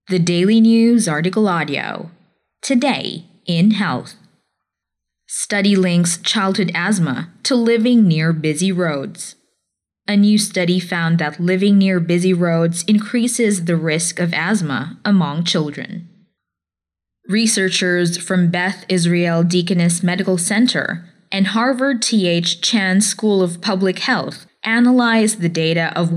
The Daily News article audio. Today in Health. Study links childhood asthma to living near busy roads. A new study found that living near busy roads increases the risk of asthma among children. Researchers from Beth Israel Deaconess Medical Center and Harvard T.H. Chan School of Public Health analyzed the data of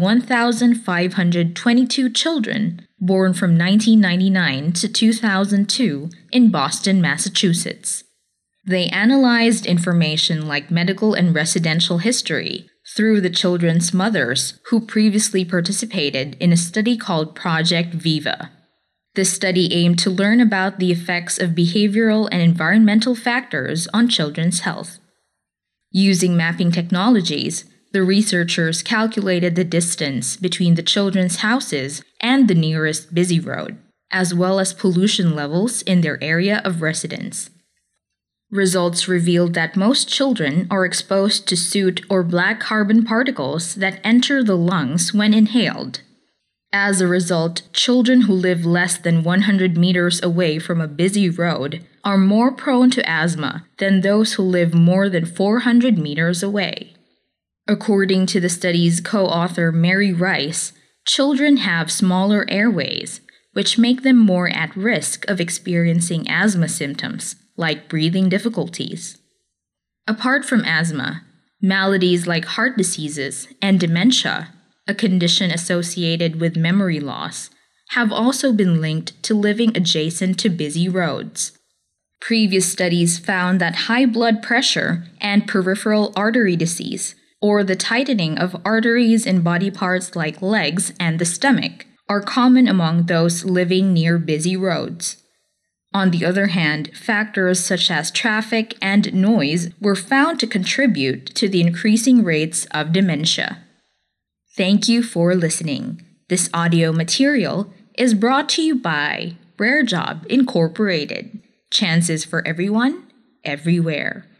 1,522 children born from 1999 to 2002 in Boston, Massachusetts. They analyzed information like medical and residential history through the children's mothers who previously participated in a study called Project Viva. The study aimed to learn about the effects of behavioral and environmental factors on children's health. Using mapping technologies, the researchers calculated the distance between the children's houses and the nearest busy road, as well as pollution levels in their area of residence. Results revealed that most children are exposed to soot or black carbon particles that enter the lungs when inhaled. As a result, children who live less than 100 meters away from a busy road are more prone to asthma than those who live more than 400 meters away. According to the study's co-author Mary Rice, children have smaller airways, which make them more at risk of experiencing asthma symptoms, like breathing difficulties. Apart from asthma, maladies like heart diseases and dementia, a condition associated with memory loss, have also been linked to living adjacent to busy roads. Previous studies found that high blood pressure and peripheral artery disease, or the tightening of arteries in body parts like legs and the stomach, are common among those living near busy roads. On the other hand, factors such as traffic and noise were found to contribute to the increasing rates of dementia. Thank you for listening. This audio material is brought to you by Rare Job Incorporated. Chances for everyone, everywhere.